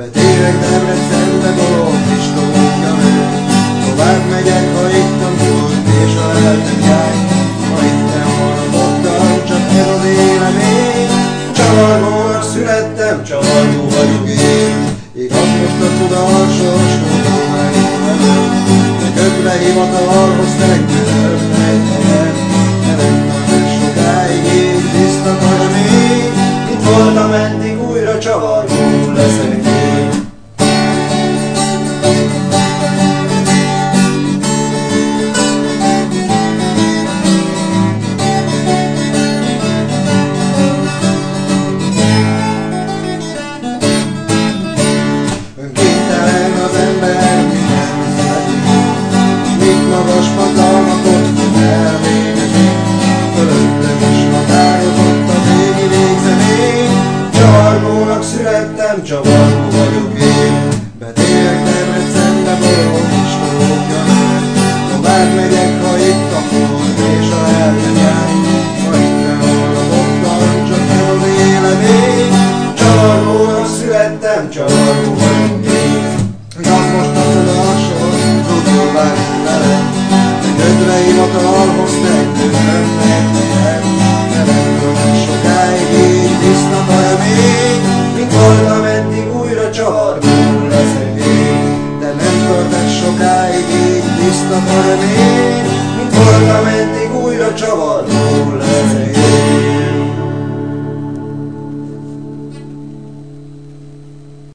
Betérek Debrecenbe, bolond Pistolókja nő. Tovább megyek, ha itt a múlt és a eltenyáj. Ha itt nem hallottam, csak ez az élemény. Csavargónak születtem, csavargó vagyok én. Igaz most a tudásos, tudomány velem. De kötre hivatalhoz tegnem egy helyen. Nem tart sokáig így tiszta remény. Itt voltam eddig, újra csavargó leszek én. Önkéntelen az ember, mi nem szeretünk. Mit magas hatalmakot elvégezni. Fölöttem is határozott a régi végzemény. Csavargónak születtem, csavargó vagyok én. Betérek Debrecenbe, bolond Pistolókja nő. Tovább megyek, ha itt a hold és a eltenyáj. Ha itt nem hallottam, csak ez az élemény. Csavargónak születtem, csavargó vagyok én. Igaz most a tudásos, tudomány velem. De kötre hivatalhoz tegnem egy helyen. Nem tört sokáig így tiszta a remény. Mint voltam eddig, újra csavargó leszek én. De nem tört sokáig így tiszta a remény. Mint voltam eddig, újra csavargó